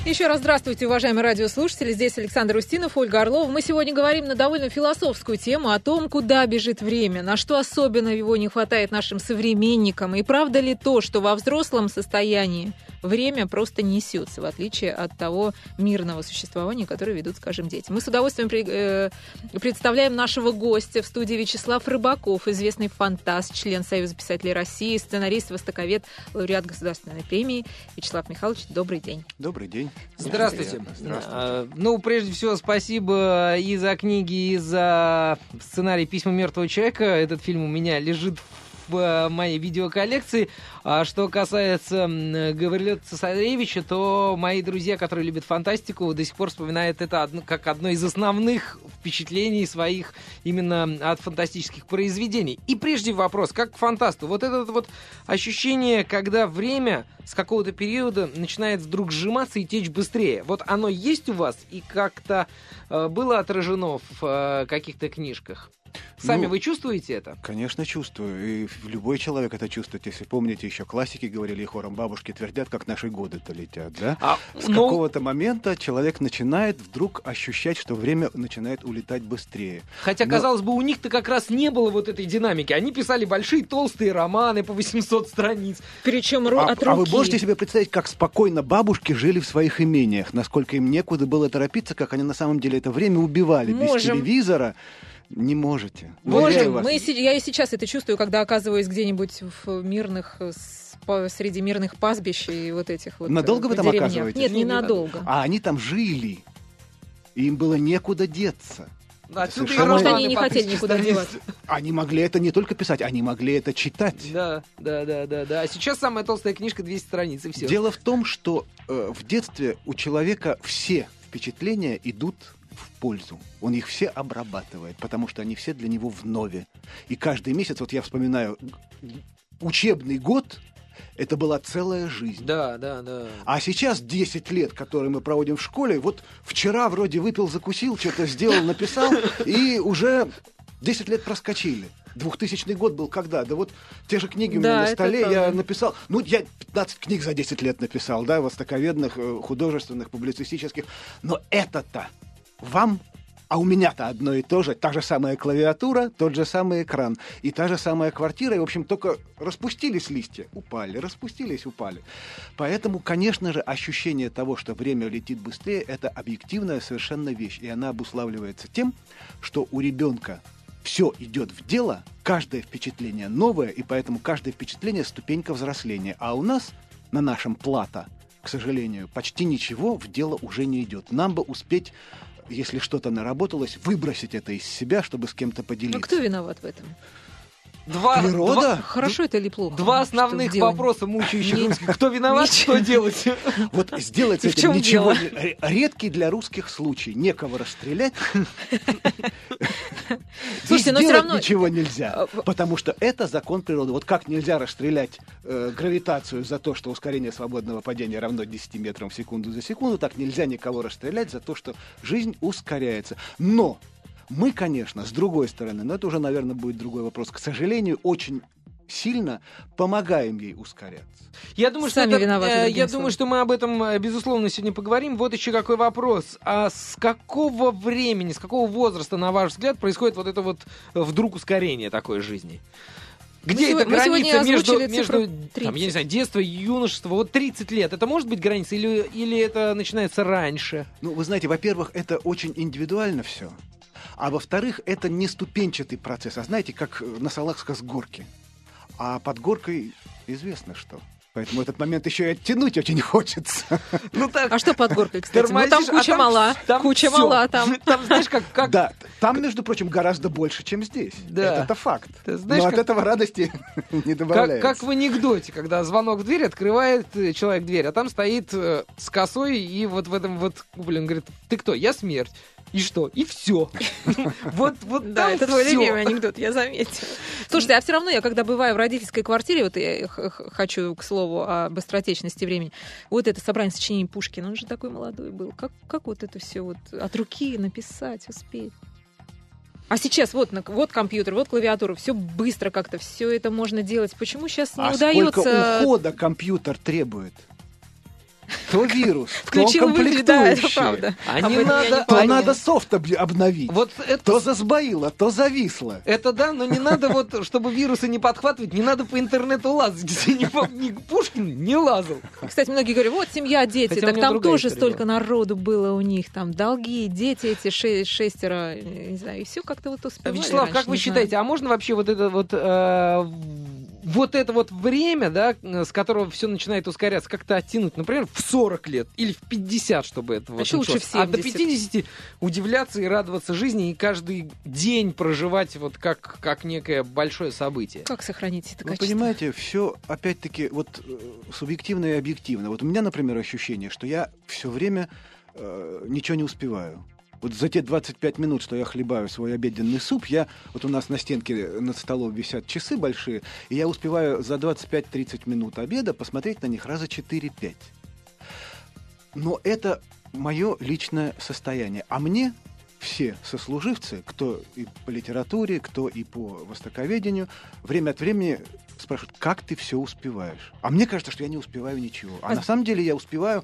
Еще раз здравствуйте, уважаемые радиослушатели. Здесь Александр Устинов, Ольга Орлова. Мы сегодня говорим на довольно философскую тему о том, куда бежит время, на что особенно его не хватает нашим современникам. И правда ли то, что во взрослом состоянии время просто несется, в отличие от того мирного существования, которое ведут, скажем, дети. Мы с удовольствием представляем нашего гостя в студии. Вячеслав Рыбаков, известный фантаст, член Союза писателей России, сценарист, востоковед, лауреат Государственной премии. Вячеслав Михайлович, добрый день. Добрый день. Здравствуйте. Прежде всего, спасибо и за книги, и за сценарий «Письма мертвого человека». Этот фильм у меня лежит в моей видеоколлекции. А что касается Гаврилета Цесаревича, то мои друзья, которые любят фантастику, до сих пор вспоминают это как одно из основных впечатлений своих именно от фантастических произведений. И прежде вопрос, как к фантасту. Вот это вот ощущение, когда время с какого-то периода начинает вдруг сжиматься и течь быстрее. Вот оно есть у вас и как-то было отражено в каких-то книжках? Сами вы чувствуете это? Конечно, чувствую. И любой человек это чувствует. Если помните, еще классики говорили хором, бабушки твердят, как наши годы-то летят, да? С какого-то момента человек начинает вдруг ощущать, что время начинает улетать быстрее. Хотя, казалось бы, у них-то как раз не было вот этой динамики. Они писали большие толстые романы по 800 страниц. Причем от руки. А вы можете себе представить, как спокойно бабушки жили в своих имениях? Насколько им некуда было торопиться, как они на самом деле это время убивали без телевизора? Не можете. Можем. Я и сейчас это чувствую, когда оказываюсь где-нибудь в мирных, среди мирных пастбищ и вот этих вот. Надолго вы там оказываетесь? Нет, ненадолго. А они там жили. И им было некуда деться. Потому что они не хотели никуда деваться. Они могли это не только писать, они могли это читать. Да. А сейчас самая толстая книжка 200 страниц, и все. Дело в том, что в детстве у человека все впечатления идут в пользу. Он их все обрабатывает, потому что они все для него вновь. И каждый месяц, вот я вспоминаю, учебный год, это была целая жизнь. Да. А сейчас 10 лет, которые мы проводим в школе, вот вчера вроде выпил, закусил, что-то сделал, написал, и уже 10 лет проскочили. 2000 год был когда? Да вот те же книги у меня на столе, я написал, я 15 книг за 10 лет написал, да, востоковедных, художественных, публицистических, но это-то вам, а у меня-то одно и то же, та же самая клавиатура, тот же самый экран, и та же самая квартира, и, в общем, только распустились листья, упали, распустились, упали. Поэтому, конечно же, ощущение того, что время летит быстрее, это объективная совершенно вещь, и она обуславливается тем, что у ребенка все идет в дело, каждое впечатление новое, и поэтому каждое впечатление ступенька взросления. А у нас, на нашем плато, к сожалению, почти ничего в дело уже не идет. Нам бы успеть, если что-то наработалось, выбросить это из себя, чтобы с кем-то поделиться. А кто виноват в этом? Природа? Хорошо это или плохо? Два основных вопроса, мучающих русских. Кто виноват, что делать? Вот сделать этим ничего. Редкий для русских случай. Некого расстрелять. Слушайте, но все равно ничего нельзя. Потому что это закон природы. Вот как нельзя расстрелять гравитацию за то, что ускорение свободного падения равно 10 метрам в секунду за секунду, так нельзя никого расстрелять за то, что жизнь ускоряется. Но мы, конечно, с другой стороны, но это уже, наверное, будет другой вопрос, к сожалению, очень сильно помогаем ей ускоряться. Я думаю, что мы об этом, безусловно, сегодня поговорим. Вот еще какой вопрос. А с какого времени, с какого возраста, на ваш взгляд, происходит вот это вот вдруг ускорение такой жизни? Где эта граница между там, я не знаю, детство, юношество, вот 30 лет, это может быть граница или это начинается раньше? Вы знаете, во-первых, это очень индивидуально все. А во-вторых, это не ступенчатый процесс. А знаете, как на Салахском с горки. А под горкой известно что. Поэтому этот момент еще и оттянуть очень хочется. А что под горкой, кстати? Там куча мала. Куча мала там. Там, знаешь, как... Да, там, между прочим, гораздо больше, чем здесь. Да. Это факт. Но от этого радости не добавляется. Как в анекдоте, когда звонок в дверь, открывает человек дверь, а там стоит с косой, и вот в этом вот, говорит, ты кто? Я смерть. И что? И все. Да, это твой любимый анекдот, я заметила. Слушайте, а все равно я, когда бываю в родительской квартире, вот я хочу, к слову, о быстротечности времени, вот это собрание сочинений Пушкина, он же такой молодой был. Как вот это все вот от руки написать, успеть? А сейчас вот компьютер, вот клавиатура, все быстро как-то, все это можно делать. Почему сейчас не удается? А сколько ухода компьютер требует? то вирус, Включил то выключил, да, это комплектующие. правда. То надо софт обновить. Вот это... То засбоило, то зависло. Это да, но не надо вот, чтобы вирусы не подхватывать, не надо по интернету лазать, где ни Пушкин не лазал. Кстати, многие говорят, вот семья, дети, Хотя у так меня там другая тоже история столько народу было у них, там долги, дети эти шестеро, не знаю, и все как-то вот успевали. Вячеслав, раньше, как вы не считаете, знаю. а можно вообще вот это вот время, да, с которого все начинает ускоряться, как-то оттянуть, например, в 40 лет или в 50, чтобы это вот еще лучше началось. в 70. А до 50 удивляться и радоваться жизни и каждый день проживать вот как некое большое событие. Как сохранить это Вы качество? понимаете, все опять-таки вот субъективно и объективно. Вот у меня, например, ощущение, что я все время ничего не успеваю. Вот за те 25 минут, что я хлебаю свой обеденный суп, вот у нас на стенке над столом висят часы большие, и я успеваю за 25-30 минут обеда посмотреть на них раза 4-5. Но это мое личное состояние. А мне все сослуживцы, кто и по литературе, кто и по востоковедению, время от времени спрашивают, как ты все успеваешь? А мне кажется, что я не успеваю ничего. А на самом деле я успеваю,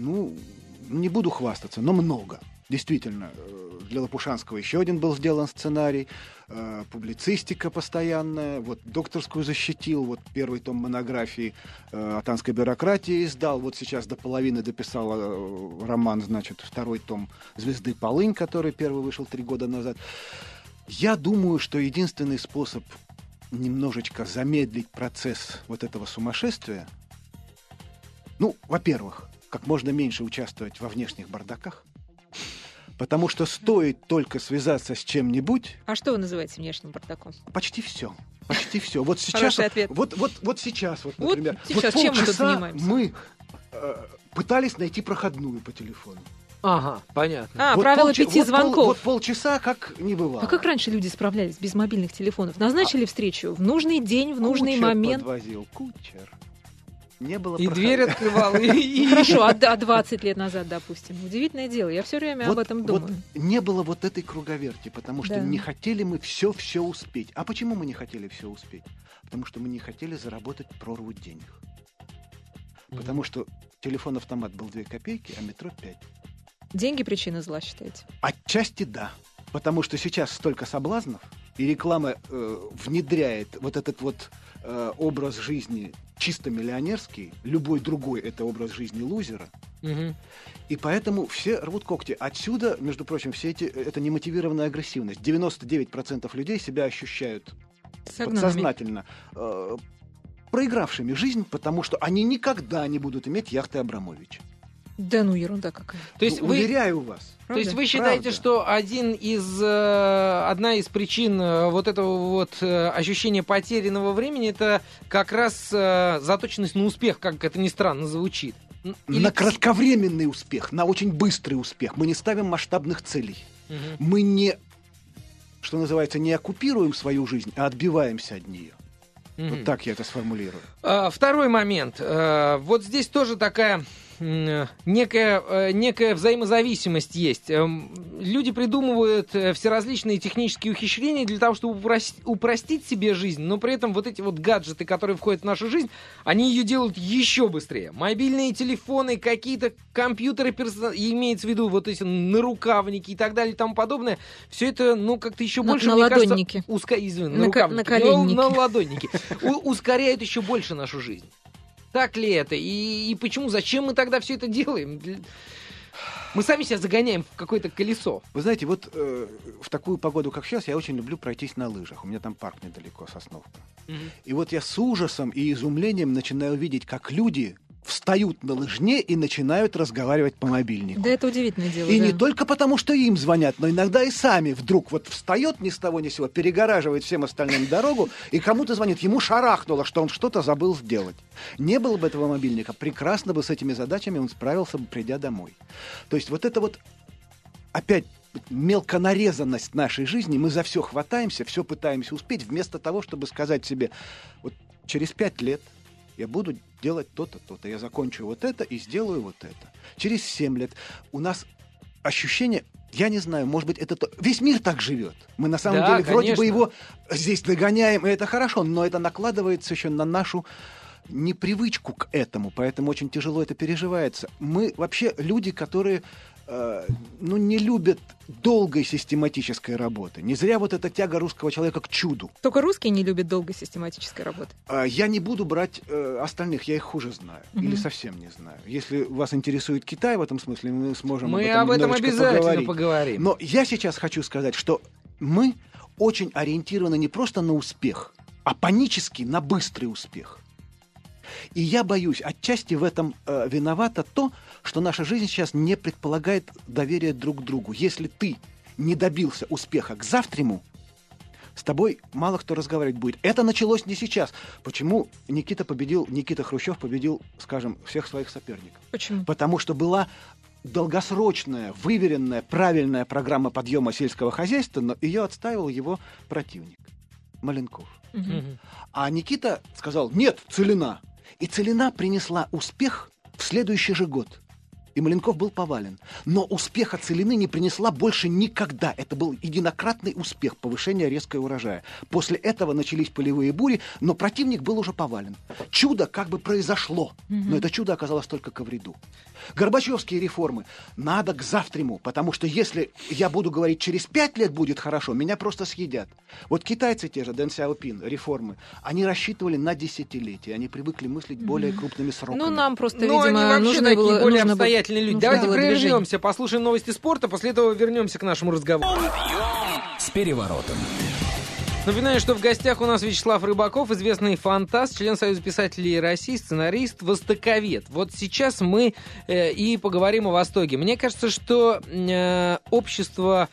не буду хвастаться, но много. Действительно, для Лопушанского еще один был сделан сценарий, публицистика постоянная, вот докторскую защитил, вот первый том монографии о танской бюрократии издал, вот сейчас до половины дописал роман, значит, второй том «Звезды Полынь», который первый вышел 3 года назад. Я думаю, что единственный способ немножечко замедлить процесс вот этого сумасшествия, во-первых, как можно меньше участвовать во внешних бардаках, потому что стоит только связаться с чем-нибудь... А что вы называете внешним бардаком? Почти все. Почти все. Вот сейчас, Хороший ответ. Вот сейчас, например. Сейчас чем мы тут занимаемся? Мы пытались найти проходную по телефону. Ага, понятно. Правило 5 звонков. Вот полчаса как не бывало. А как раньше люди справлялись без мобильных телефонов? Назначили встречу в нужный день, в нужный кучер момент. Подвозил, кучер. Не было И проходной. дверь открывал. Хорошо, а 20 лет назад, допустим. Удивительное дело, я все время об этом думаю. Вот не было вот этой круговерти, потому что не хотели мы все успеть. А почему мы не хотели все успеть? Потому что мы не хотели заработать прорву денег. Потому что телефон-автомат был 2 копейки, а метро 5. Деньги причина зла, считаете? Отчасти да. Потому что сейчас столько соблазнов, и реклама внедряет вот этот вот образ жизни чисто миллионерский, любой другой это образ жизни лузера. Угу. И поэтому все рвут когти. Отсюда, между прочим, это немотивированная агрессивность. 99% людей себя ощущают подсознательно проигравшими жизнь, потому что они никогда не будут иметь яхты Абрамовича. Да ерунда какая. То есть уверяю вас. То есть вы считаете, что одна из причин вот этого вот ощущения потерянного времени это как раз заточенность на успех, как это ни странно звучит? На кратковременный успех, на очень быстрый успех. Мы не ставим масштабных целей. Угу. Мы не, что называется, не оккупируем свою жизнь, а отбиваемся от нее. Угу. Вот так я это сформулирую. Второй момент. Вот здесь тоже такая... Некая взаимозависимость есть. Люди придумывают всеразличные технические ухищрения для того, чтобы упростить себе жизнь, но при этом вот эти вот гаджеты, которые входят в нашу жизнь, они ее делают еще быстрее. Мобильные телефоны, какие-то компьютеры, имеется в виду вот эти нарукавники и так далее и тому подобное, все это, как-то еще больше, мне ладонники. Кажется, на ладонники. Ускоряют еще больше нашу жизнь. Так ли это? И почему? Зачем мы тогда все это делаем? Мы сами себя загоняем в какое-то колесо. Вы знаете, вот в такую погоду, как сейчас, я очень люблю пройтись на лыжах. У меня там парк недалеко, Сосновка. Угу. И вот я с ужасом и изумлением начинаю видеть, как люди встают на лыжне и начинают разговаривать по мобильнику. Да, это удивительное дело. И не только потому, что им звонят, но иногда и сами вдруг вот встает ни с того ни с сего, перегораживает всем остальным дорогу, и кому-то звонит. Ему шарахнуло, что он что-то забыл сделать. Не было бы этого мобильника, прекрасно бы с этими задачами он справился бы, придя домой. То есть вот это вот опять мелконарезанность нашей жизни, мы за все хватаемся, все пытаемся успеть, вместо того, чтобы сказать себе, вот через 5 лет я буду делать то-то, то-то. Я закончу вот это и сделаю вот это. Через 7 лет у нас ощущение, я не знаю, может быть, это весь мир так живет. Мы на самом деле вроде бы его здесь догоняем, и это хорошо, но это накладывается еще на нашу непривычку к этому, поэтому очень тяжело это переживается. Мы вообще люди, которые не любят долгой систематической работы. Не зря вот эта тяга русского человека к чуду. Только русские не любят долгой систематической работы. Я не буду брать остальных, я их хуже знаю. Или совсем не знаю. Если вас интересует Китай в этом смысле, мы сможем об этом обязательно поговорим. Но я сейчас хочу сказать, что мы очень ориентированы не просто на успех, а панически на быстрый успех. И я боюсь, отчасти в этом виновато то, что наша жизнь сейчас не предполагает доверия друг к другу. Если ты не добился успеха к завтраму, с тобой мало кто разговаривать будет. Это началось не сейчас. Почему Никита Хрущев победил, скажем, всех своих соперников? Почему? Потому что была долгосрочная, выверенная, правильная программа подъема сельского хозяйства, но ее отстаивал его противник Маленков. А Никита сказал: нет, Целина. И Целина принесла успех в следующий же год. И Маленков был повален. Но успеха Целины не принесла больше никогда. Это был единократный успех повышения резкого урожая. После этого начались полевые бури, но противник был уже повален. Чудо как бы произошло, но это чудо оказалось только ко вреду. Горбачевские реформы надо к завтраму, потому что если я буду говорить, через 5 лет будет хорошо, меня просто съедят. Вот китайцы те же, Дэн Сяопин, реформы, они рассчитывали на десятилетия, они привыкли мыслить более крупными сроками. Ну, нам просто, видимо, они вообще нужно такие было... более обстоятельные люди. Давайте прервемся, движение. послушаем новости спорта, после этого вернемся к нашему разговору. Подъем с переворотом. Напоминаю, что в гостях у нас Вячеслав Рыбаков, известный фантаст, член Союза писателей России, сценарист, востоковед. Вот сейчас мы и поговорим о Востоке. Мне кажется, что общество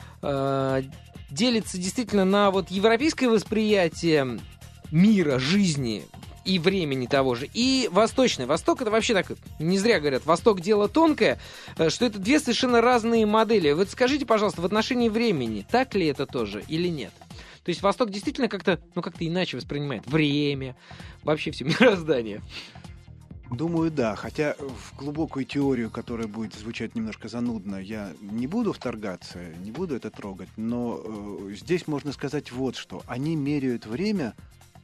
делится действительно на вот европейское восприятие мира, жизни и времени того же, и восточное. Восток — это вообще так, не зря говорят, Восток — дело тонкое, что это две совершенно разные модели. Вот скажите, пожалуйста, в отношении времени, так ли это тоже или нет? То есть Восток действительно как-то иначе воспринимает время, вообще все мироздание. Думаю, да. Хотя в глубокую теорию, которая будет звучать немножко занудно, я не буду вторгаться, не буду это трогать. Но здесь можно сказать вот что. Они меряют время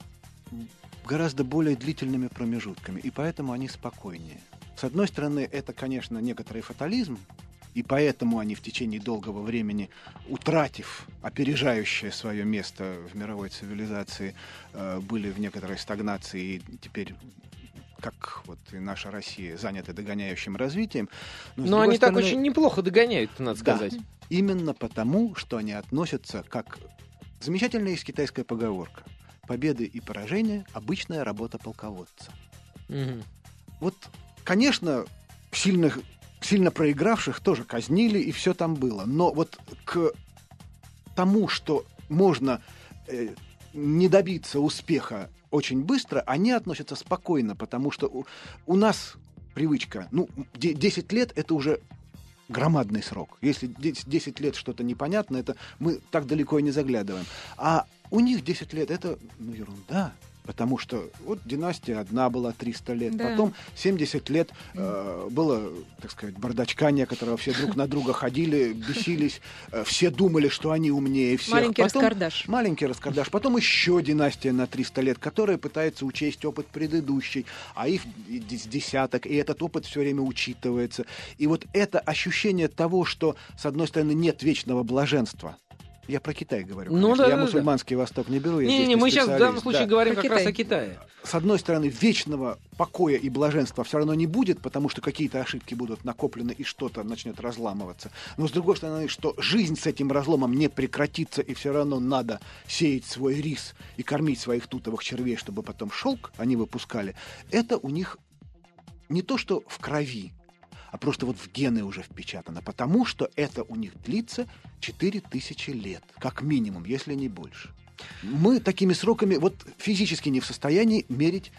гораздо более длительными промежутками, и поэтому они спокойнее. С одной стороны, это, конечно, некоторый фатализм, и поэтому они в течение долгого времени, утратив опережающее свое место в мировой цивилизации, были в некоторой стагнации, и теперь, как вот и наша Россия, заняты догоняющим развитием. Но они так очень неплохо догоняют, надо сказать. Да, именно потому, что они относятся, как замечательная есть китайская поговорка: победы и поражения — обычная работа полководца. Вот, конечно, сильно проигравших тоже казнили, и все там было. Но вот к тому, что можно не добиться успеха очень быстро, они относятся спокойно, потому что у нас привычка, 10 лет — это уже громадный срок. Если 10 лет что-то непонятно, это мы так далеко и не заглядываем. А у них 10 лет — это ерунда. Потому что вот династия одна была 300 лет, да. Потом 70 лет было, так сказать, бардачка некоторого, все друг на друга ходили, бесились, все думали, что они умнее всех. Маленький раскардаш. Маленький раскардаш. Потом еще династия на 300 лет, которая пытается учесть опыт предыдущий, а их с десяток, и этот опыт все время учитывается. И вот это ощущение того, что, с одной стороны, нет вечного блаженства. Я про Китай говорю, конечно. Я мусульманский Восток не беру. Не, мы сейчас в данном случае говорим как раз о Китае. С одной стороны, вечного покоя и блаженства все равно не будет, потому что какие-то ошибки будут накоплены и что-то начнет разламываться. Но с другой стороны, что жизнь с этим разломом не прекратится, и все равно надо сеять свой рис и кормить своих тутовых червей, чтобы потом шелк они выпускали. Это у них не то, что в крови, а просто вот в гены уже впечатано, потому что это у них длится 4000 лет, как минимум, если не больше. Мы такими сроками вот физически не в состоянии мерить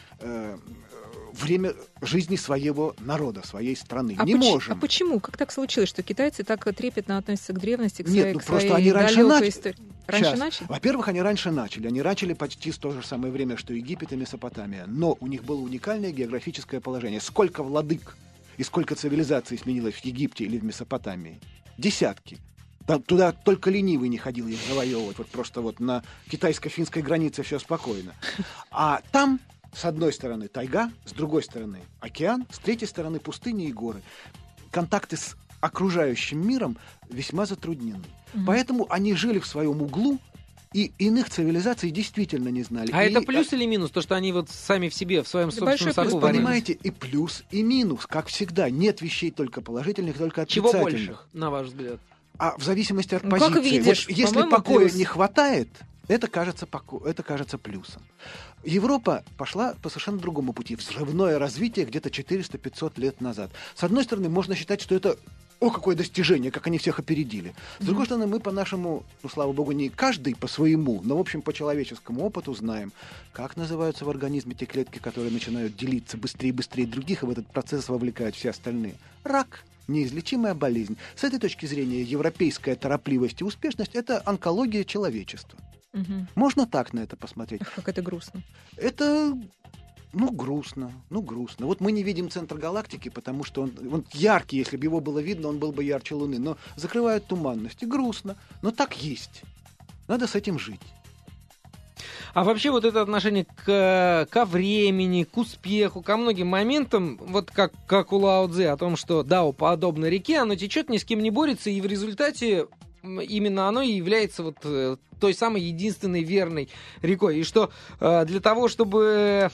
время жизни своего народа, своей страны. Не можем. А почему? Как так случилось, что китайцы так трепетно относятся к древности, к просто они раньше начали? Раньше начали? Во-первых, они раньше начали. Они начали почти в то же самое время, что Египет и Месопотамия. Но у них было уникальное географическое положение. Сколько владык и сколько цивилизаций сменилось в Египте или в Месопотамии? Десятки. Туда только ленивый не ходил их завоевывать. Вот просто вот на китайско-финской границе все спокойно. А там С одной стороны тайга, с другой стороны океан, с третьей стороны пустыни и горы. Контакты с окружающим миром весьма затруднены. Поэтому они жили в своем углу, и иных цивилизаций действительно не знали. А это плюс или минус? То, что они вот сами в себе, в своем собственном соку Вы понимаете, и плюс, и минус. Как всегда, нет вещей только положительных, только отрицательных. Чего больше, на ваш взгляд? А в зависимости от как позиции. видишь, вот если по-моему, покоя плюс. не хватает, это кажется плюсом. Европа пошла по совершенно другому пути. Взрывное развитие где-то 400-500 лет назад. С одной стороны, можно считать, что это какое достижение, как они всех опередили. С другой стороны, мы по нашему, слава богу, не каждый по своему, но, в общем, по человеческому опыту знаем, как называются в организме те клетки, которые начинают делиться быстрее и быстрее других, и в этот процесс вовлекают все остальные. Рак. Неизлечимая болезнь. С этой точки зрения европейская торопливость и успешность – это онкология человечества. Можно так на это посмотреть. Как это грустно. Это, грустно. Вот мы не видим центр галактики, потому что он яркий, если бы его было видно, он был бы ярче Луны. Но закрывают туманности. Грустно. Но так есть. Надо с этим жить. А вообще вот это отношение ко времени, к успеху, ко многим моментам, вот как у Лао Цзы, о том, что Дао подобно реке, оно течет, ни с кем не борется, и в результате именно оно и является вот той самой единственной верной рекой. И что для того, чтобы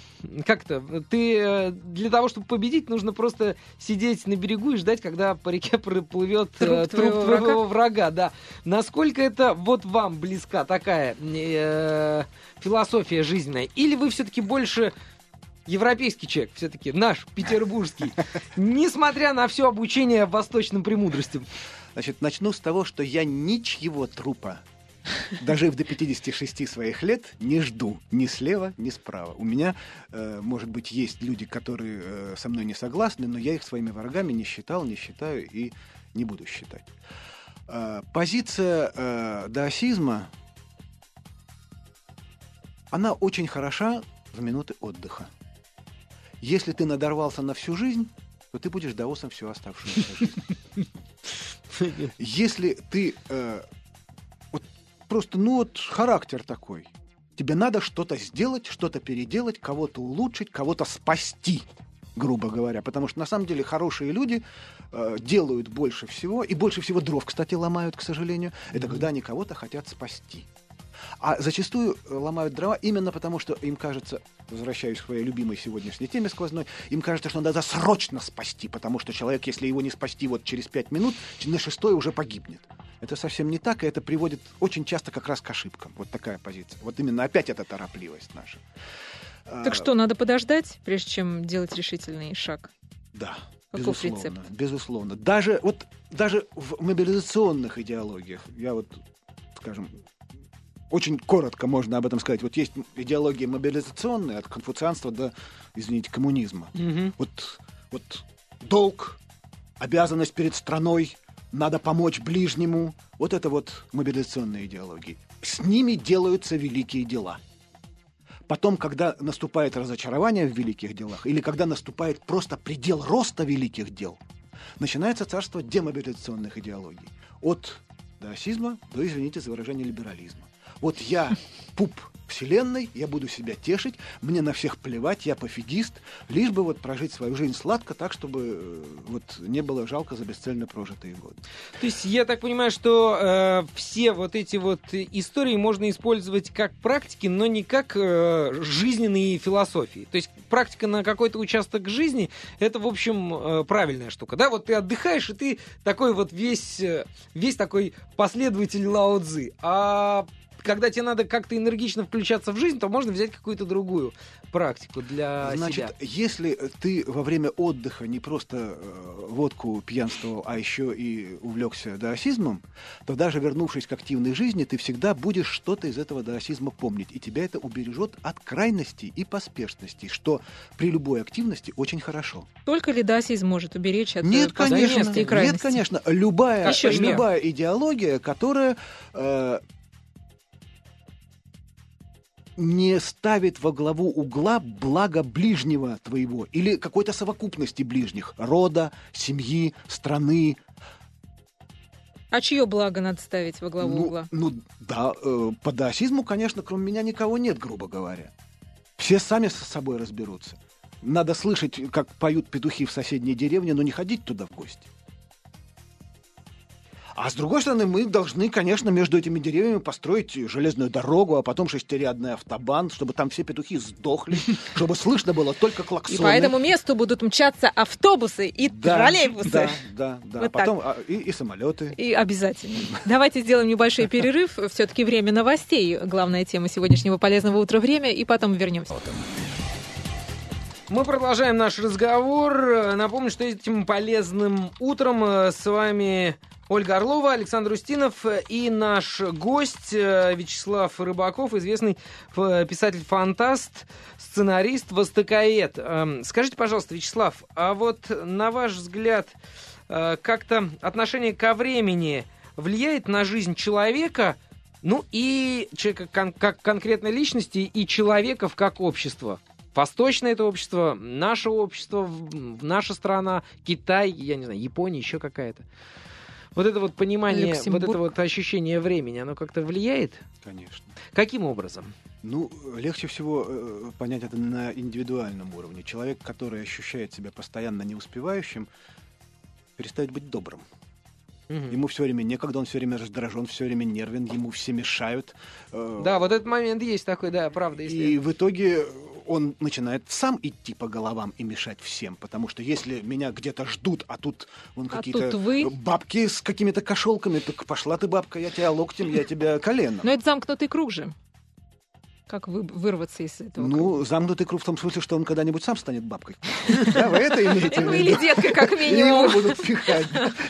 для того, чтобы победить, нужно просто сидеть на берегу и ждать, когда по реке проплывет труп твоего врага. Да. Насколько это вот вам близка такая философия жизненная? Или вы все-таки больше европейский человек, все-таки наш, петербургский, несмотря на все обучение восточным премудростям? Значит, начну с того, что я ничьего трупа, дожив до 56 своих лет, не жду ни слева, ни справа. У меня, может быть, есть люди, которые со мной не согласны, но я их своими врагами не считал, не считаю и не буду считать. Позиция даосизма, она очень хороша в минуты отдыха. Если ты надорвался на всю жизнь, то ты будешь даосом всю оставшуюся жизнь. Если ты характер такой, тебе надо что-то сделать, что-то переделать, кого-то улучшить, кого-то спасти, грубо говоря. Потому что на самом деле хорошие люди делают больше всего, и больше всего дров, кстати, ломают, к сожалению, это когда они кого-то хотят спасти. А зачастую ломают дрова именно потому, что им кажется, возвращаюсь к своей любимой сегодняшней теме сквозной, им кажется, что надо срочно спасти, потому что человек, если его не спасти вот через 5 минут, на 6-й уже погибнет. Это совсем не так, и это приводит очень часто как раз к ошибкам. Вот такая позиция. Вот именно опять эта торопливость наша. Так что, надо подождать, прежде чем делать решительный шаг? Да. Каков рецепт? Безусловно. Даже в мобилизационных идеологиях, скажем, очень коротко можно об этом сказать. Вот есть идеология мобилизационная от конфуцианства до, коммунизма. Вот долг, обязанность перед страной, надо помочь ближнему. Вот это вот мобилизационные идеологии. С ними делаются великие дела. Потом, когда наступает разочарование в великих делах, или когда наступает просто предел роста великих дел, начинается царство демобилизационных идеологий. От даосизма до, извините за выражение, либерализма. Вот я пуп вселенной, я буду себя тешить, мне на всех плевать, я пофигист, лишь бы прожить свою жизнь сладко, так, чтобы не было жалко за бесцельно прожитые годы. То есть я так понимаю, что все вот эти истории можно использовать как практики, но не как жизненные философии. То есть практика на какой-то участок жизни — это, в общем, правильная штука. Да, вот ты отдыхаешь, и ты такой весь такой последователь Лао Цзы. А когда тебе надо как-то энергично включаться в жизнь, то можно взять какую-то другую практику для себя. Значит, если ты во время отдыха не просто водку пьянствовал, а еще и увлекся даосизмом, то даже вернувшись к активной жизни, ты всегда будешь что-то из этого даосизма помнить. И тебя это убережет от крайностей и поспешностей, что при любой активности очень хорошо. Только ли даосизм может уберечь от поспешности и крайностей? Нет, конечно. Любая идеология, которая не ставит во главу угла благо ближнего твоего или какой-то совокупности ближних, рода, семьи, страны. А чье благо надо ставить во главу угла? По даосизму, конечно, кроме меня никого нет, грубо говоря. Все сами с собой разберутся. Надо слышать, как поют петухи в соседней деревне, но не ходить туда в гости. А с другой стороны, мы должны, конечно, между этими деревьями построить железную дорогу, а потом шестирядный автобан, чтобы там все петухи сдохли, чтобы слышно было только клаксоны. И по этому месту будут мчаться автобусы и троллейбусы. Да. Вот потом и самолеты. И обязательно. Давайте сделаем небольшой перерыв. Все-таки время новостей. Главная тема сегодняшнего полезного утра время. И потом вернемся. Мы продолжаем наш разговор. Напомню, что этим полезным утром с вами Ольга Орлова, Александр Устинов и наш гость Вячеслав Рыбаков, известный писатель-фантаст, сценарист, востоковед. Скажите, пожалуйста, Вячеслав, а вот на ваш взгляд, как-то отношение ко времени влияет на жизнь человека, ну и человека как конкретной личности, и человека как общества? Восточное это общество, наше общество, наша страна, Китай, я не знаю, Япония, еще какая-то. Вот это вот понимание, вот это вот ощущение времени, оно как-то влияет? Конечно. Каким образом? Ну, легче всего понять это на индивидуальном уровне. Человек, который ощущает себя постоянно неуспевающим, перестает быть добрым. Ему все время некогда, он все время раздражен, все время нервен, ему все мешают. Да, вот этот момент есть такой, да, правда. И в итоге он начинает сам идти по головам и мешать всем, потому что если меня где-то ждут, а тут вон какие-то бабки с какими-то кошелками, так пошла ты, бабка, я тебя локтем, я тебя коленом. Но это замкнутый круг же. Как вырваться из этого? Ну, замкнутый круг в том смысле, что он когда-нибудь сам станет бабкой. Да, вы это имеете в виду? Или деткой, как минимум. Его будут пихать.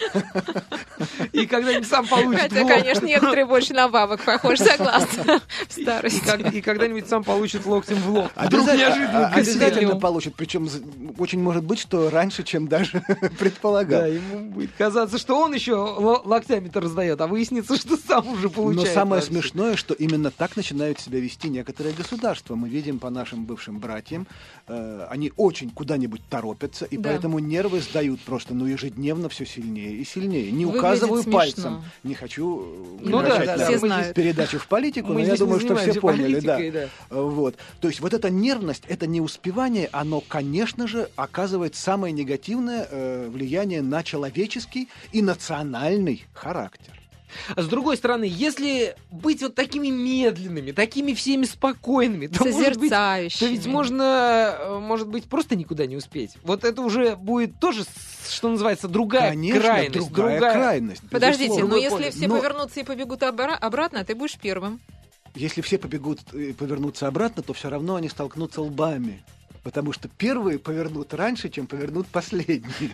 И когда-нибудь сам получит. Хотя, конечно, некоторые больше на бабок похожи, согласна. В старости. И когда-нибудь сам получит локтем в лоб. Обязательно получит. Причем очень может быть, что раньше, чем даже предполагал. Да, ему будет казаться, что он еще локтями-то раздает, а выяснится, что сам уже получает. Но самое смешное, что именно так начинают себя вести некоторые государства. Мы видим по нашим бывшим братьям, они очень куда-нибудь торопятся, и поэтому нервы сдают просто, ежедневно все сильнее и сильнее. Не указываю пальцем. Не хочу превращать передачу в политику, но я думаю, что все поняли. Да. Вот. То есть вот эта нервность, это неуспевание, оно, конечно же, оказывает самое негативное влияние на человеческий и национальный характер. А с другой стороны, если быть вот такими медленными, такими всеми спокойными, то, ведь можно, может быть, просто никуда не успеть. Вот это уже будет тоже, что называется, другая крайность. Другая крайность. Подождите, но если все повернутся и побегут обратно, ты будешь первым. Если все повернутся обратно, то все равно они столкнутся лбами. Потому что первые повернут раньше, чем повернут последние.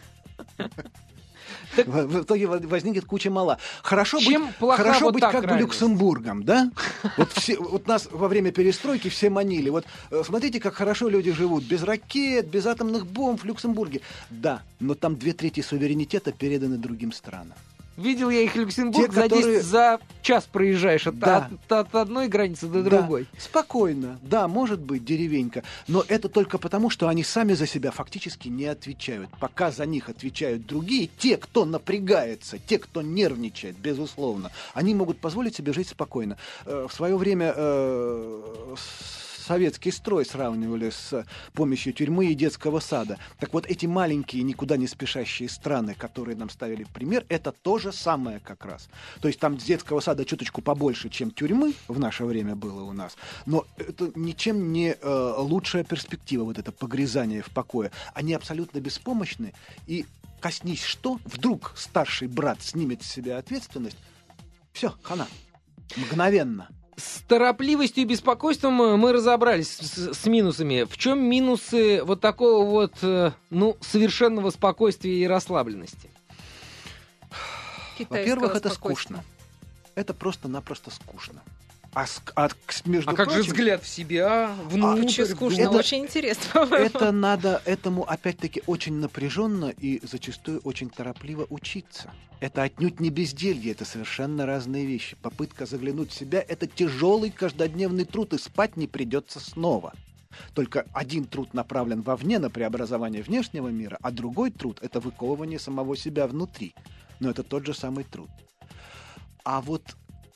В итоге возникнет куча мала. Хорошо быть как бы Люксембургом, да? Вот нас во время перестройки все манили. Вот смотрите, как хорошо люди живут. Без ракет, без атомных бомб в Люксембурге. Да, но там 2/3 суверенитета переданы другим странам. Видел я их Люксембург, за час проезжаешь от одной границы до другой. Спокойно, да, может быть, деревенька, но это только потому, что они сами за себя фактически не отвечают. Пока за них отвечают другие, те, кто напрягается, те, кто нервничает, безусловно, они могут позволить себе жить спокойно. В свое время советский строй сравнивали с помощью тюрьмы и детского сада. Так вот, эти маленькие, никуда не спешащие страны, которые нам ставили в пример, это то же самое как раз. То есть там детского сада чуточку побольше, чем тюрьмы в наше время было у нас, но это ничем не лучшая перспектива, вот это погрязание в покое. Они абсолютно беспомощны, и коснись что, вдруг старший брат снимет с себя ответственность, все, хана, мгновенно. С торопливостью и беспокойством мы разобрались с минусами. В чем минусы вот такого вот, совершенного спокойствия и расслабленности? Во-первых, это скучно. Это просто-напросто скучно. Между как же взгляд в себя, внутрь? Скучно, очень интересно. Это надо этому, опять-таки, очень напряженно и зачастую очень торопливо учиться. Это отнюдь не безделье, это совершенно разные вещи. Попытка заглянуть в себя — это тяжелый каждодневный труд, и спать не придется снова. Только один труд направлен вовне, на преобразование внешнего мира, а другой труд — это выковывание самого себя внутри. Но это тот же самый труд. А вот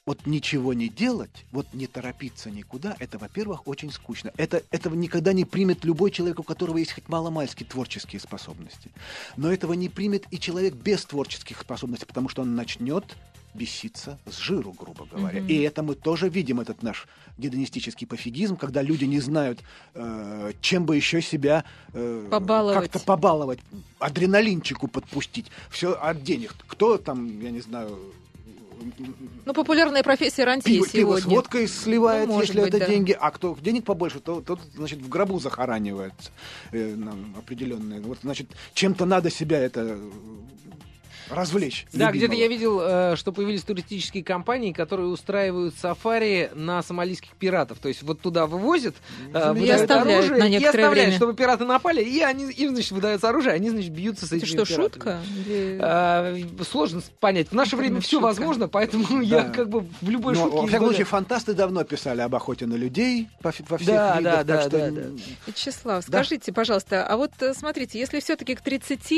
вот ничего не делать, вот не торопиться никуда, это, во-первых, очень скучно. Этого никогда не примет любой человек, у которого есть хоть маломальски творческие способности. Но этого не примет и человек без творческих способностей, потому что он начнет беситься с жиру, грубо говоря. И это мы тоже видим, этот наш гедонистический пофигизм, когда люди не знают, чем бы еще себя как-то побаловать, адреналинчику подпустить. Все от денег. Кто там, я не знаю... Ну, популярная профессия рантье сегодня. Пиво с водкой сливает, ну, если быть, это да. деньги. А кто денег побольше, тот, значит, в гробу захоранивается определенные. Вот, значит, чем-то надо себя это... развлечь. Да, любимого. где-то я видел, что появились туристические компании, которые устраивают сафари на сомалийских пиратов. То есть вот туда вывозят, выдают оставляют оружие, на некоторое время. чтобы пираты напали, и им, значит, выдается оружие, они, значит, бьются с этими Это что, пиратами. шутка? Или... Сложно понять. В наше время все шутка. возможно, поэтому я как бы в любой Но, шутке... во всяком случае, фантасты давно писали об охоте на людей во всех Да, видах. да, так что... да. Вячеслав, Да. скажите, пожалуйста, а вот смотрите, если все-таки к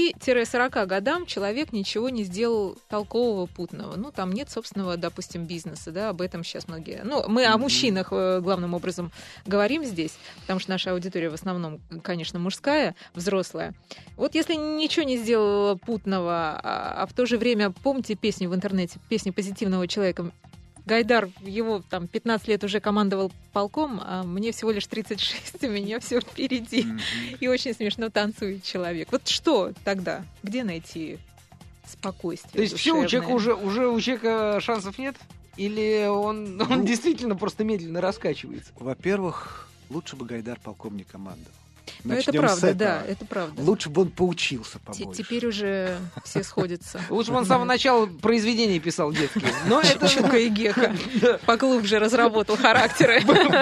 30-40 годам человек ничего не сделал толкового, путного, ну, там нет собственного, допустим, бизнеса, да, об этом сейчас многие... Ну, мы о мужчинах главным образом говорим здесь, потому что наша аудитория в основном, конечно, мужская, взрослая. Вот если ничего не сделал путного, а в то же время, помните песню в интернете, песню позитивного человека, Гайдар, его там 15 лет уже командовал полком, а мне всего лишь 36, у меня все впереди. И очень смешно танцует человек. Вот что тогда? Где найти спокойствие? То есть все, у душевное? человека уже у человека шансов нет? Или он действительно просто медленно раскачивается? Во-первых, лучше бы Гайдар полком не командовал. Ну, это Начнем с правда, этого. да, это правда. Лучше бы он поучился побольше. Теперь уже все сходятся. Лучше бы он с самого начала произведения писал детские. Но это... Чука и Гека поглубже разработал характеры.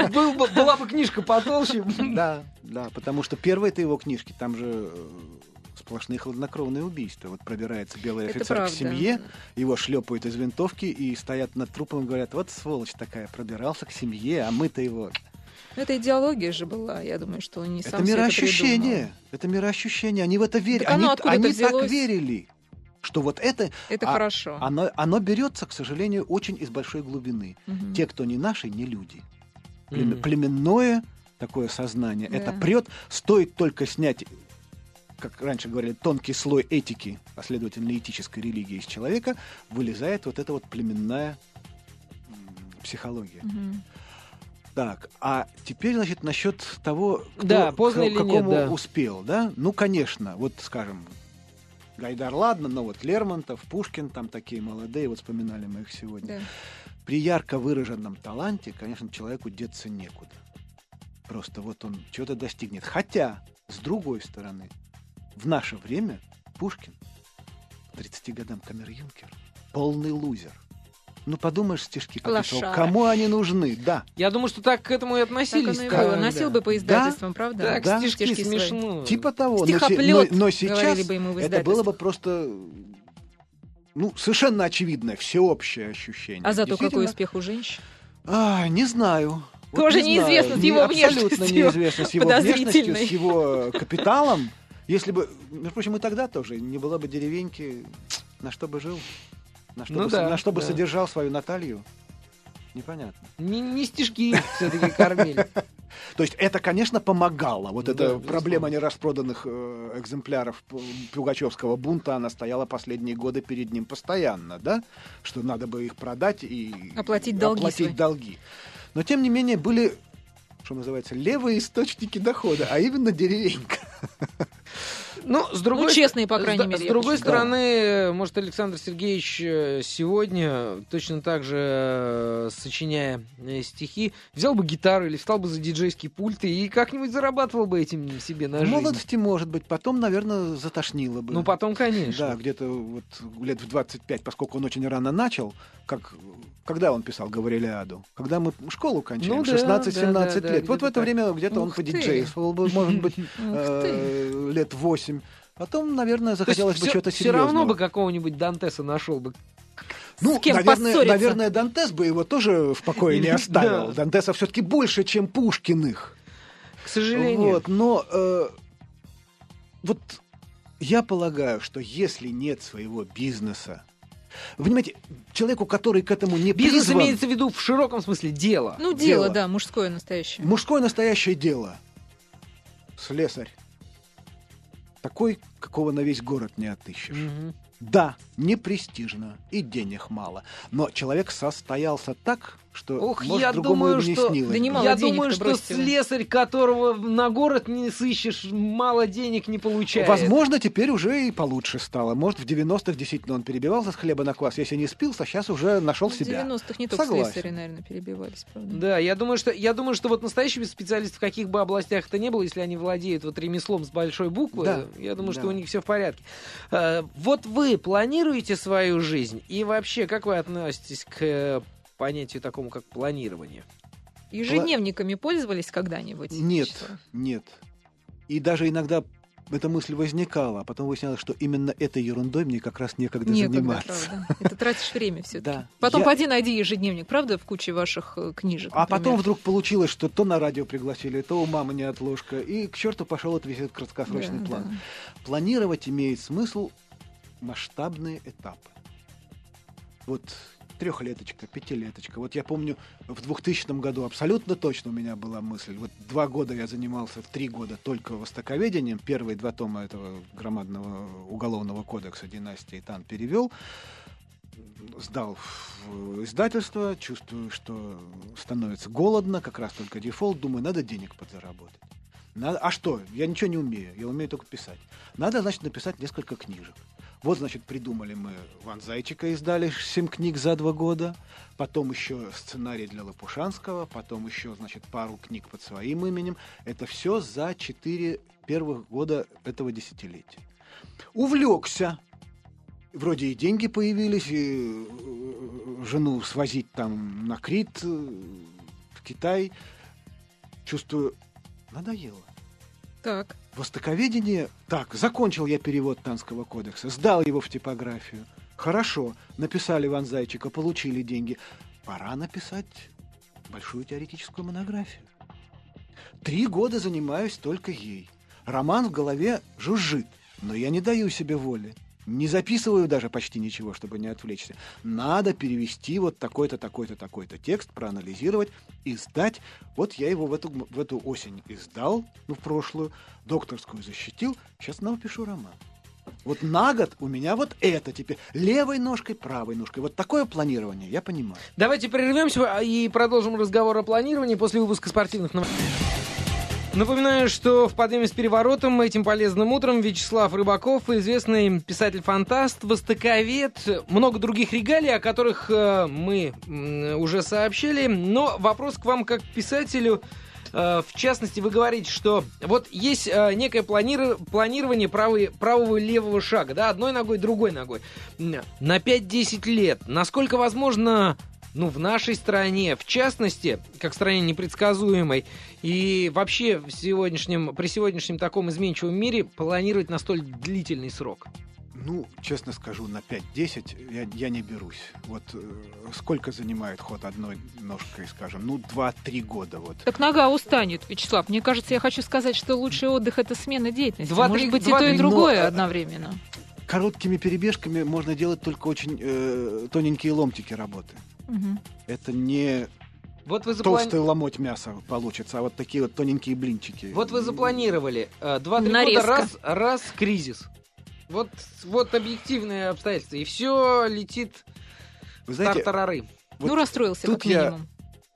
Была бы книжка потолще. Да, потому что первые-то его книжки, там же сплошные хладнокровные убийства. Вот пробирается белый Это офицер правда. к семье, его шлепают из винтовки и стоят над трупом и говорят, вот сволочь такая, пробирался к семье, а мы-то его... Это идеология же была, я думаю, что он не Это сам себе мироощущение. Это мироощущение. Они в это верят. Так оно Они откуда-то так взялось. верили, что вот это... Это хорошо. Оно берется, к сожалению, очень из большой глубины. Мгм. Те, кто не наши, не люди. Мгм. Племенное такое сознание. Да. Это прет. Стоит только снять, как раньше говорили, тонкий слой этики, а следовательно этической религии из человека, вылезает вот эта вот племенная психология. Мгм. Так, а теперь, значит, насчет того, кто Да, поздно или нет, какому да. успел, да? Ну, конечно, вот, скажем, Гайдар, ладно, но вот Лермонтов, Пушкин, там такие молодые, вот вспоминали мы их сегодня. Да. При ярко выраженном таланте, конечно, человеку деться некуда. Просто вот он чего-то достигнет. Хотя, с другой стороны, в наше время Пушкин, к 30 годам камер-юнкер, полный лузер. Ну, подумаешь, стишки пописал. Лошара. Кому они нужны? Да. Я думаю, что так к этому и Так относились. оно и как- было. Носил бы по издательствам, правда? Так, Да. стишки Стишки свои. смешно. Типа того. Но Стихоплёт, но сейчас говорили бы ему в это было бы издательствах. просто совершенно очевидное, всеобщее ощущение. А зато какой Действительно, успех у женщин. Не знаю. Вот Тоже не знаю. неизвестно с его Абсолютно внешностью. неизвестно с его Подозрительной. внешностью, с его капиталом. Если бы, между прочим, и тогда тоже не было бы деревеньки, на что бы жил, на что бы да. содержал свою Наталью. Непонятно. Не стишки все-таки кормили. То есть это, конечно, помогало. Вот Да, эта безусловно. проблема нераспроданных экземпляров Пугачевского бунта, она стояла последние годы перед ним постоянно, да? Что надо бы их продать и Оплатить долги свои. долги. Но, тем не менее, были, что называется, левые источники дохода, а именно деревенька. Ну, с другой честные, по крайней мере, С я другой бы сказала. стороны, может, Александр Сергеевич сегодня, точно так же сочиняя стихи, взял бы гитару или встал бы за диджейский пульт и как-нибудь зарабатывал бы этим себе на В жизнь. молодости, может быть, потом, наверное, затошнило бы. Ну, потом, конечно. Да, где-то вот лет в 25, поскольку он очень рано начал, когда он писал «Гаврилиаду»? Когда мы школу кончали, Ну да, 16-17 да, лет. Вот в где-то это так. время где-то он Ух ты. подиджействовал бы, может быть, лет 8. Потом, наверное, захотелось бы чего-то Все серьезного. равно бы какого-нибудь Дантеса нашел бы. Ну, с кем наверное, поссориться. наверное, Дантес бы его тоже в покое не оставил. Да. Дантеса все-таки больше, чем Пушкиных. К сожалению. Вот, но вот я полагаю, что если нет своего бизнеса, Понимаете, человеку, который к этому не Бизнес призван... имеется в виду в широком смысле дело. Ну, дело, да, мужское настоящее. Мужское настоящее дело. Слесарь. Такой, какого на весь город не отыщешь. Мгм. Да, не престижно и денег мало. Но человек состоялся так, что, Ох, может, я другому думаю, и не что- снилось. Да бы. немало Я денег-то думаю, что бросьте вы. слесарь, которого на город не сыщешь, мало денег не получает. Возможно, теперь уже и получше стало. Может, в 90-х действительно он перебивался с хлеба на квас. Если не спился, сейчас уже нашел В себя. 90-х не только Согласен. слесари, наверное, перебивались, правда. Да, я думаю, что вот настоящие специалисты в каких бы областях это ни было, если они владеют вот ремеслом с большой буквы, Да, я думаю, да. что у них все в порядке. Вот вы планируете свою жизнь? И вообще, как вы относитесь к понятию такому, как планирование? Ежедневниками пользовались когда-нибудь? Нет, Вячеслав? нет. И даже иногда эта мысль возникала, а потом выяснялось, что именно этой ерундой мне как раз некогда Некогда, заниматься. правда. Это тратишь время все-таки. Да. Потом Я- поди найди ежедневник, правда, в куче ваших книжек. А например. потом вдруг получилось, что то на радио пригласили, то у мамы неотложка. И к черту пошел этот весь краткосрочный Да, план. да. Планировать имеет смысл масштабные этапы. Вот 3-леточка, 5-леточка. Вот я помню, в 2000 году абсолютно точно у меня была мысль. Вот 2 года я занимался, 3 года только востоковедением. Первые 2 тома этого громадного уголовного кодекса династии Тан перевел. Сдал в издательство, чувствую, что становится голодно, как раз только дефолт. Думаю, надо денег подзаработать. А что? Я ничего не умею, я умею только писать. Надо, значит, написать несколько книжек. Вот, значит, придумали мы Ван Зайчика, издали 7 книг за 2 года, потом еще сценарий для Лопушанского, потом еще, значит, пару книг под своим именем. Это все за 4 первых года этого десятилетия. Увлекся. Вроде и деньги появились, и жену свозить там на Крит, в Китай. Чувствую, надоело. Так. Востоковедение... Так, закончил я перевод Танского кодекса, сдал его в типографию. Хорошо, написали Ван Зайчика, получили деньги. Пора написать большую теоретическую монографию. 3 года занимаюсь только ей. Роман в голове жужжит, но я не даю себе воли. Не записываю даже почти ничего, чтобы не отвлечься. Надо перевести вот такой-то, такой-то, такой-то текст, проанализировать и сдать. Вот я его в эту осень издал, в прошлую, докторскую защитил. Сейчас снова пишу роман. Вот на год у меня вот это теперь. Левой ножкой, правой ножкой. Вот такое планирование, я понимаю. Давайте прервемся и продолжим разговор о планировании после выпуска спортивных новостей. Напоминаю, что в «Подъеме с переворотом» этим полезным утром Вячеслав Рыбаков, известный писатель-фантаст, востоковед, много других регалий, о которых мы уже сообщили. Но вопрос к вам как к писателю. В частности, вы говорите, что вот есть некое планирование правого и левого шага, да, одной ногой, другой ногой. На 5-10 лет. Насколько возможно... в нашей стране, в частности, как стране непредсказуемой, и вообще при сегодняшнем таком изменчивом мире планировать на столь длительный срок? Честно скажу, на 5-10 я не берусь. Вот сколько занимает ход одной ножкой, скажем, 2-3 года. Вот. Так нога устанет, Вячеслав. Мне кажется, я хочу сказать, что лучший отдых — это смена деятельности. 2-3 Может быть, и то, и но- другое одновременно. Короткими перебежками можно делать только очень тоненькие ломтики работы. Мгм. Это не Вот вы толстый ломоть мяса получится, а вот такие вот тоненькие блинчики. Вот вы запланировали 2-3 Нарезка. года, раз кризис. Вот объективные обстоятельства. И все летит Вы знаете, тартарары. вот Расстроился тут как минимум.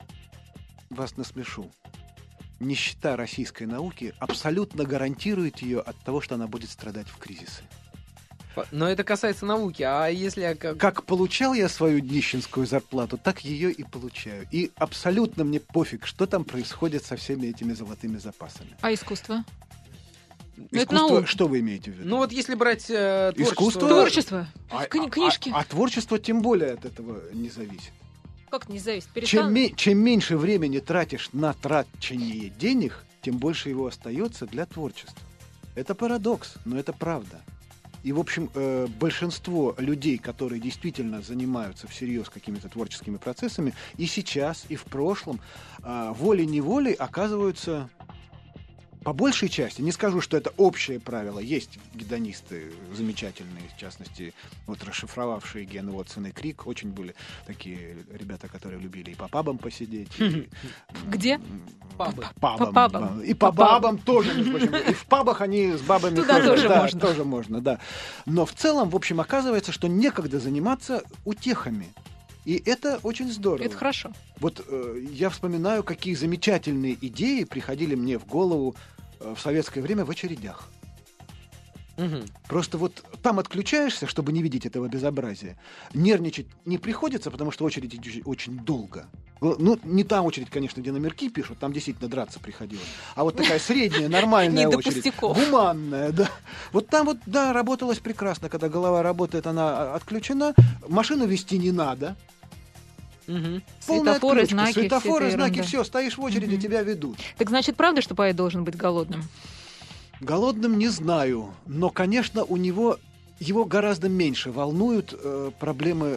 вас насмешу. Нищета российской науки абсолютно гарантирует ее от того, что она будет страдать в кризисы. Но это касается науки. А если... Как получал я свою нищенскую зарплату, так ее и получаю. И абсолютно мне пофиг, что там происходит со всеми этими золотыми запасами. А искусство? Это Искусство, наука. что вы имеете в виду? Вот если брать творчество... Искусство? Творчество. Книжки. А творчество тем более от этого не зависит. Как не зависит? Чем меньше времени тратишь на трачение денег, тем больше его остается для творчества. Это парадокс, но это правда. И, в общем, большинство людей, которые действительно занимаются всерьез какими-то творческими процессами, и сейчас, и в прошлом, волей-неволей оказываются по большей части, не скажу, что это общее правило, есть гедонисты замечательные, в частности, вот расшифровавшие Ген Уотсон и Крик, очень были такие ребята, которые любили и по пабам посидеть. Где? Пабы. По пабам. И по бабам тоже, между прочим. И в пабах они с бабами туда ходят. тоже Да, можно. тоже можно, да. Но в целом, в общем, оказывается, что некогда заниматься утехами. И это очень здорово. Это хорошо. Вот я вспоминаю, какие замечательные идеи приходили мне в голову в советское время в очередях. Просто вот там отключаешься, чтобы не видеть этого безобразия. Нервничать не приходится, потому что очередь идет очень долго. Ну, не та очередь, конечно, где номерки пишут, там действительно драться приходилось. А вот такая средняя, нормальная Не до очередь. пустяков. Гуманная, да. Вот там вот, да, работалось прекрасно. Когда голова работает, она отключена. Машину вести не надо. Полная Светофоры, отключка. знаки, Светофоры, вся эта знаки, ерунда. все, стоишь в очереди, тебя ведут. Так значит, правда, что поэт должен быть голодным? Голодным не знаю, но, конечно, у него его гораздо меньше волнуют проблемы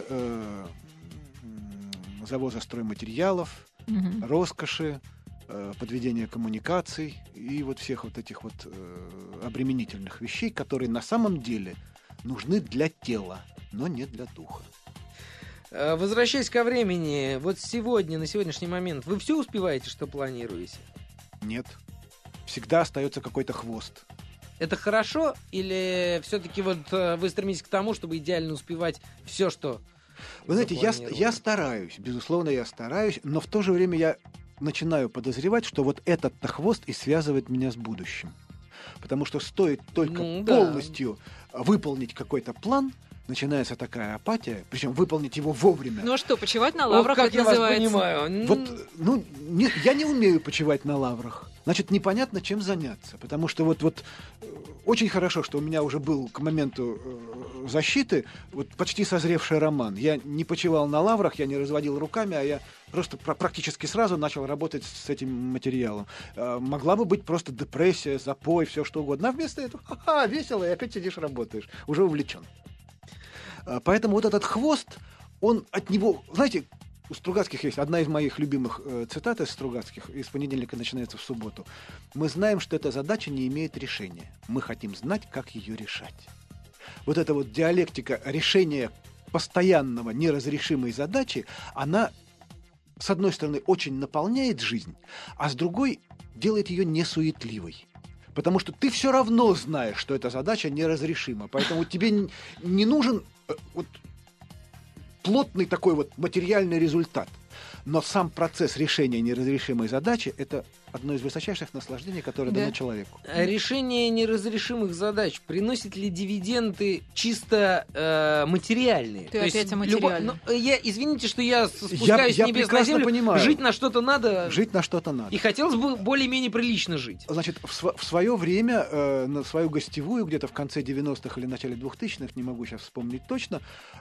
завоза стройматериалов, роскоши, подведения коммуникаций и вот всех вот этих вот обременительных вещей, которые на самом деле нужны для тела, но не для духа. Возвращаясь ко времени, вот сегодня, на сегодняшний момент, вы все успеваете, что планируете? Нет. Всегда остается какой-то хвост. Это хорошо или все-таки вот вы стремитесь к тому, чтобы идеально успевать все, что Вы знаете, запланировано? я стараюсь, безусловно, я стараюсь, но в то же время я начинаю подозревать, что вот этот-то хвост и связывает меня с будущим. Потому что стоит только полностью выполнить какой-то план, начинается такая апатия, причем выполнить его вовремя. Ну а что, почивать на лаврах, как это я вас называется? понимаю. Вот, я не умею почивать на лаврах. Значит, непонятно, чем заняться. Потому что вот очень хорошо, что у меня уже был к моменту защиты вот почти созревший роман. Я не почивал на лаврах, я не разводил руками, а я просто практически сразу начал работать с этим материалом. Могла бы быть просто депрессия, запой, все что угодно. А вместо этого, весело, и опять сидишь, работаешь. Уже увлечен. Поэтому вот этот хвост, он от него, знаете, у Стругацких есть одна из моих любимых цитат из Стругацких, из понедельника начинается в субботу. Мы знаем, что эта задача не имеет решения. Мы хотим знать, как ее решать. Вот эта вот диалектика решения постоянного неразрешимой задачи, она, с одной стороны, очень наполняет жизнь, а с другой делает ее несуетливой. Потому что ты все равно знаешь, что эта задача неразрешима. Поэтому тебе не нужен вот плотный такой вот материальный результат. Но сам процесс решения неразрешимой задачи – это одно из высочайших наслаждений, которое дано человеку. Решение неразрешимых задач приносит ли дивиденды чисто материальные? Ты опять о материальном. Извините, что я спускаюсь с небес на землю. Понимаю. Жить на что-то надо. Жить на что-то надо. И хотелось бы более-менее прилично жить. Значит, в свое время, на свою гостевую, где-то в конце 90-х или начале 2000-х, не могу сейчас вспомнить точно,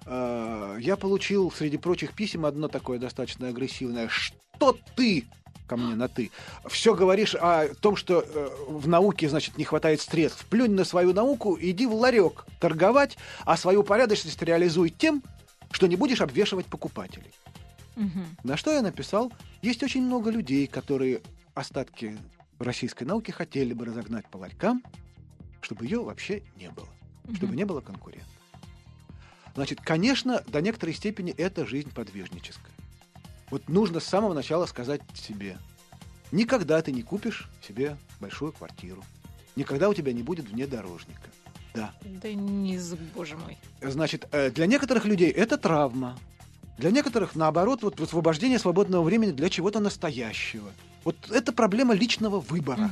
я получил, среди прочих писем, одно такое достаточно агрессивное. Что ты, ко мне на «ты», все говоришь о том, что в науке, значит, не хватает средств. Плюнь на свою науку, иди в ларек торговать, а свою порядочность реализуй тем, что не будешь обвешивать покупателей. На что я написал: есть очень много людей, которые остатки российской науки хотели бы разогнать по ларькам, чтобы ее вообще не было, чтобы не было конкурентов. Значит, конечно, до некоторой степени это жизнь подвижническая. Вот нужно с самого начала сказать себе: никогда ты не купишь себе большую квартиру, никогда у тебя не будет внедорожника. Да. Да не, боже мой. Значит, для некоторых людей это травма. Для некоторых, наоборот, вот освобождение свободного времени для чего-то настоящего. Вот это проблема личного выбора.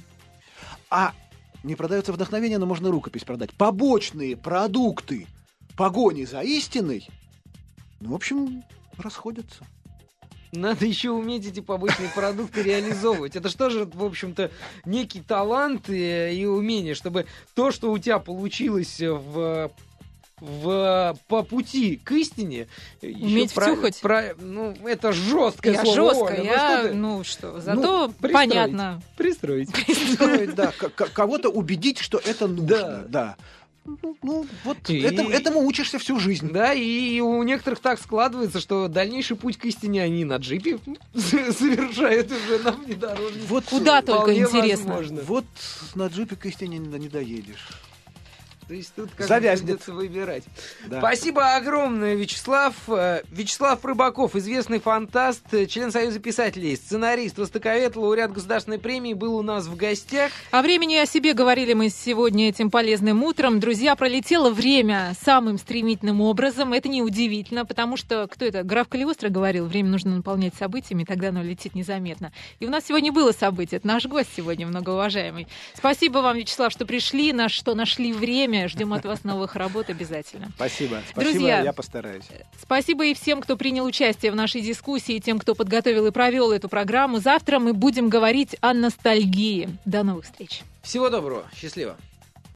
А не продается вдохновение, но можно рукопись продать. Побочные продукты погони за истиной, в общем, расходятся. Надо еще уметь эти побочные продукты реализовывать. Это что же, в общем-то, некий талант и умение, чтобы то, что у тебя получилось по пути к истине, уметь втюхать. Это жесткое я слово. Жестко, зато понятно. Пристроить. Да, кого-то убедить, что это нужно. Да. Вот этому учишься всю жизнь. Да, и у некоторых так складывается, что дальнейший путь к истине они на джипе совершают уже на внедорожнике. Вот куда только интересно. Возможно. Вот на джипе к истине не доедешь. То есть тут как завязнет. придется выбирать. Да. Спасибо огромное, Вячеслав. Вячеслав Рыбаков, известный фантаст, член Союза писателей, сценарист, востоковед, лауреат Государственной премии, был у нас в гостях. О времени и о себе говорили мы сегодня этим полезным утром. Друзья, пролетело время самым стремительным образом. Это неудивительно, потому что, кто это, граф Калиостро говорил, время нужно наполнять событиями, тогда оно летит незаметно. И у нас сегодня было событие. Это наш гость сегодня, многоуважаемый. Спасибо вам, Вячеслав, что пришли, что нашли время. Ждем от вас новых работ обязательно. Спасибо. Друзья, я постараюсь. Спасибо и всем, кто принял участие в нашей дискуссии, и тем, кто подготовил и провел эту программу. Завтра мы будем говорить о ностальгии. До новых встреч. Всего доброго. Счастливо.